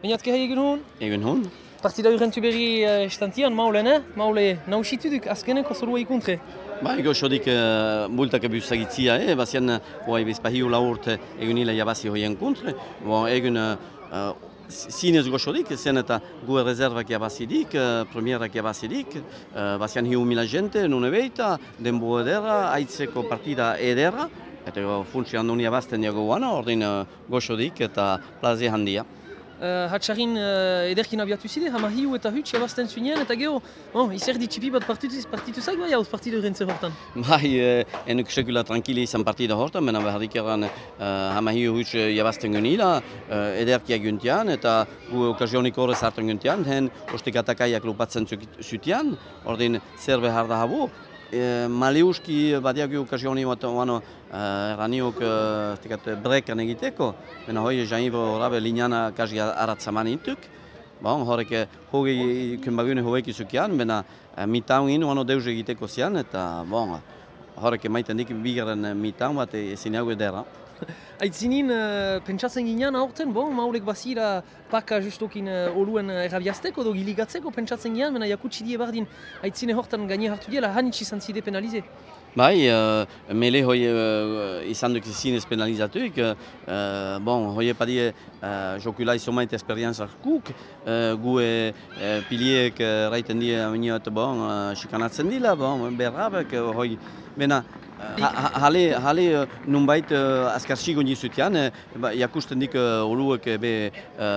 Bainatke hai egun hon? Egun hon. Partida urrentu berri estantian, maulen, Maule nausituduk azkeneko zorua ikuntre. Ba, ego xodik bultak ebuzagitzia, bazian hoai bezpahiu laurte egun hila jabazi hoien kontre. Bon, egun zinez goxodik, zen eta gue rezervak jabazidik, premierak jabazidik, bazian hiu mila jente, nune beita, denbo edera, aitzeko partida edera, eta funtsian nuni jabazten diago guana, ordin goxodik eta plaze handia. Hatxarin ederkin abiatu zide, hama hiu eta huts jabazten zuenean, eta geho, izerdi txipi bat partituzak bai hauz partida urrentze hortan? Bai, enuk sekula tranquili izan partida hortan, baina beharrik eran hama hiu huts jabazten genila, ederkia guntian, eta gu okazionik horrez hartan guntian, hen ostik atakaiak lupatzen zutian, ordin zer behar da habu. Maliuski badiak okazioni bat eraniok brekan egiteko, baina hoi jaibo horabe lineana kasi aratzaman intuk. Bon, horrek hogei kunbagune hogeik izukian, baina mitaun inu deus egiteko zian, eta bon, horrek maiten dik bigaren mitaun bat ezin hau edera. Aitzinin, pentsatzen ginean aurten, Maulek bazira paka justokin oluen errabiazteko, edo giligatzeko pentsatzen ginean, baina jakutsi die bardin aitzine hortan gaine hartu diela, hanitsi izan zide penalize. Bai, mele hoi izan duk zinez penalizatuik, hoi epadie jokula izomait esperientzak kuk, gu piliek raiten die aminiot xikanatzen dila, berrabek, hoi, bena, hale nunbait azkar sigon jizutian, jakusten dik oluek be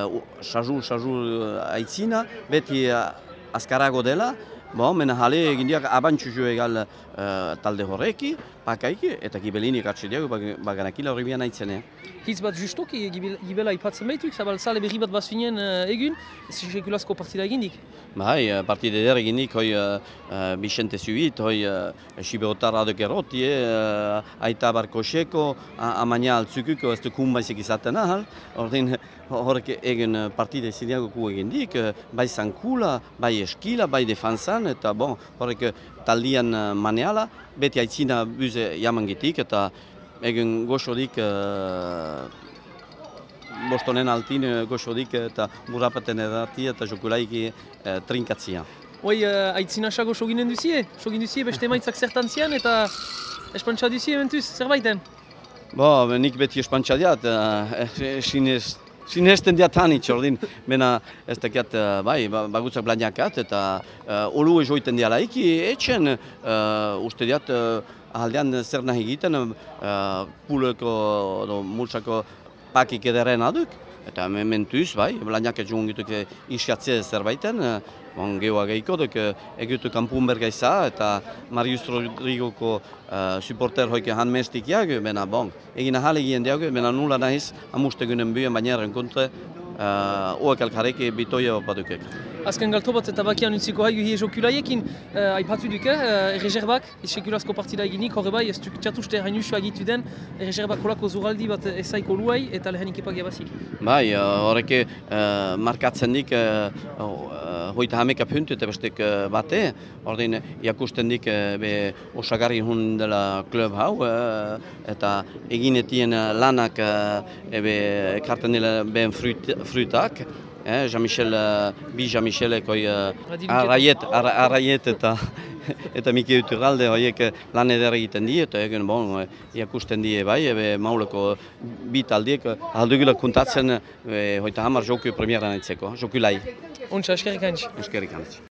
sajur aitzina, beti azkarago dela, mena hale egindiak abantxuzu egal talde horreki, pakaiki, eta gibelinik atxediago baganakila horri bian aitzene. Hitz bat justoki gibela ipatzen behituk, zabal zale berri bat bazfinen egun, sekulazko partida egindik? Bai, partida eder egindik, hoi Bixente Zubit, hoi Siberotar adok erroti, aita barkoseko, amaina altzukuko, ez du kunbaizik izaten ahal, ordin horrek egin partida zidiago egindik, bai zankula, bai eskila, bai defanzan, eta horrek taldian maneala, beti aitzina buze jamangitik, eta egin goxodik, bostonen altin goxodik eta burrapaten edati eta jokulaiki trinkatzia. Hoi, aitzina xa goxo ginen duzie? Sogin duzie beste emaitzak zertan zian eta espantxa duzie ementuz, zerbaiten? Nik beti espantxa diat, sinezten diat hanitz, ordin, bena ez dakiat, bagutzak blaniakat eta olu ezoiten dialaiki, etxen uste diat ahaldean zer nahi egiten, puleko, multsako pakik ederen aduk, eta mentuz, blaniak ez joan gituk isiatze zerbaiten, gehoa gehiko duk egitu Kampunberga iza, eta Marius Rodrigoko supporter hoike han mestikiak, bena egin ahal egien diago, bena nula nahiz amustegunen buen bainaren kontre, oak elkarreke bitoia badukek. Azken galto bat eta bakian utziko haigu hie jokulaiekin, aipatu duk, erreserbak, sekulazko partida eginik, horre bai, ez duk txatuste hainusu agitu den, erreserbak kolako zuraldi bat ezaiko luai eta lehenik epak jabazik. Bai, horreke markatzen dik hoita hameka puntu eta bestek bate, ordin jakusten dik osagarri hun dela klub hau, eta eginetien lanak ekarten dela ben frutak, bi Jean-Michelek Arraiet eta Miki Uturralde horiek lan eder egiten die, eta egin jakusten die bai, Mauleko bi taldiek aldugula kontatzen hoita hamar joku premieran aitzeko, jokulai. Ontsa, eskerrik antz. Eskerrik antz.